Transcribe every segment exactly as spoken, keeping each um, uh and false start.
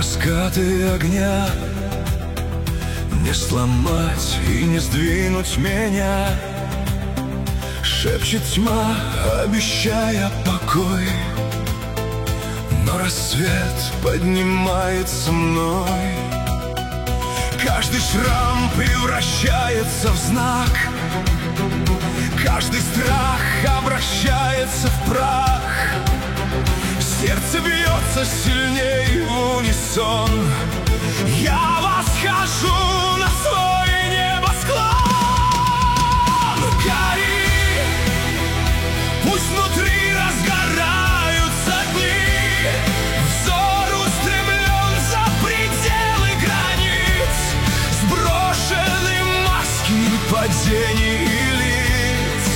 раскаты огня не сломать и не сдвинуть меня. Шепчет тьма, обещая покой, но рассвет поднимается мной. Каждый шрам превращается в знак, каждый страх обращается в прах. Сердце бьется сильней в унисон. Я восхожу на свой небосклон. Гори, пусть внутри разгораются дни. Взор устремлен за пределы границ. Сброшены маски падений и лиц.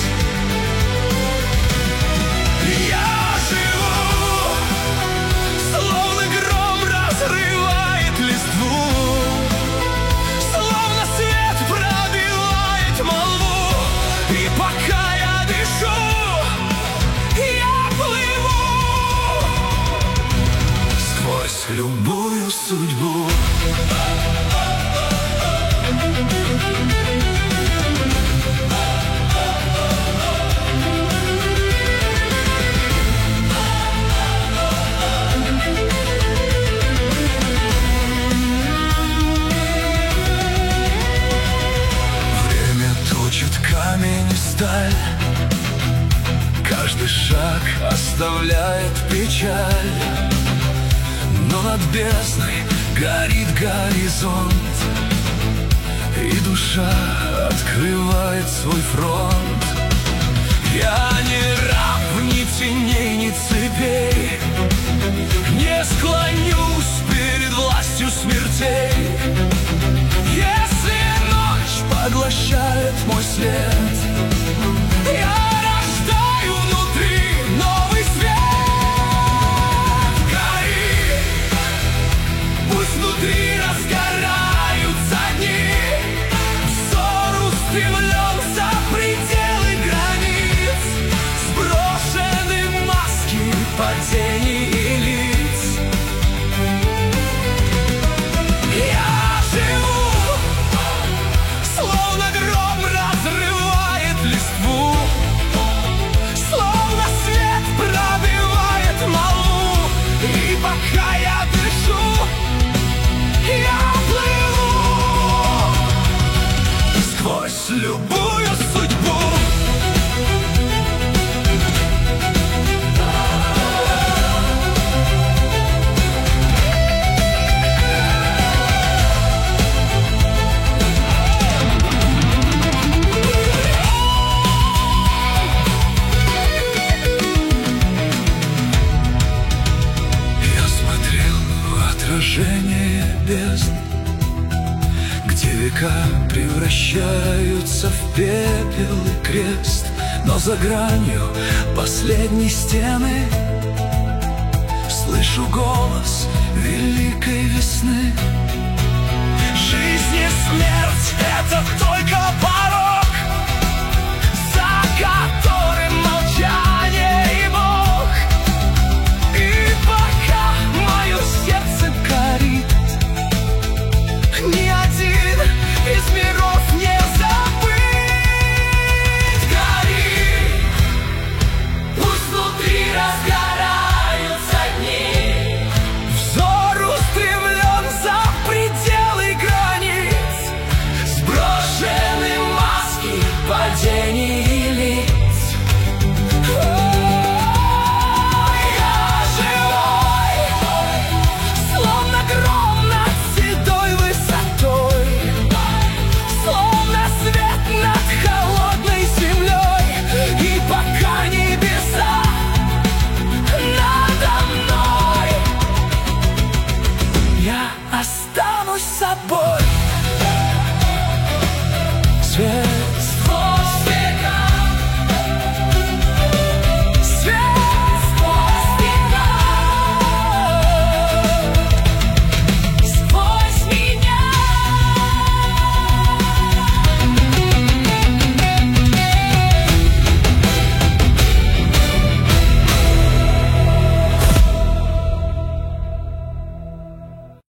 Я живу, словно гром разрывает листву, словно свет пробивает молву. И пока я дышу, я плыву сквозь любую судьбу. Камень и сталь, каждый шаг оставляет печаль. Но над бездной горит горизонт, и душа открывает свой фронт. Я не раб ни теней, ни цепей, не склонюсь перед властью смертей. Если ночь поглощает мой след, я рождаю внутри новый свет. Гори, пусть внутри разгораются дни. Взор устремлен за пределы границ. Сброшены маски падений и лиц. Я живу, словно гром разрывает листву, словно свет пробивает молву. И пока я дышу, я плыву сквозь любую судьбу. Отражение бездн, где века превращаются в пепел и крест. Но за гранью последней стены слышу голос великой весны. Жизнь и смерть — это только порог, за которым молчание и Бог. И пока мое сердце горит, ни один из миров не забыть. Гори, пусть внутри разгораются дни. Взор устремлен за пределы границ. Сброшены маски падений и лиц. Я живой, словно гром над седой высотой, словно свет над холодной землей. И пока небеса надо мной, я останусь собой. Свет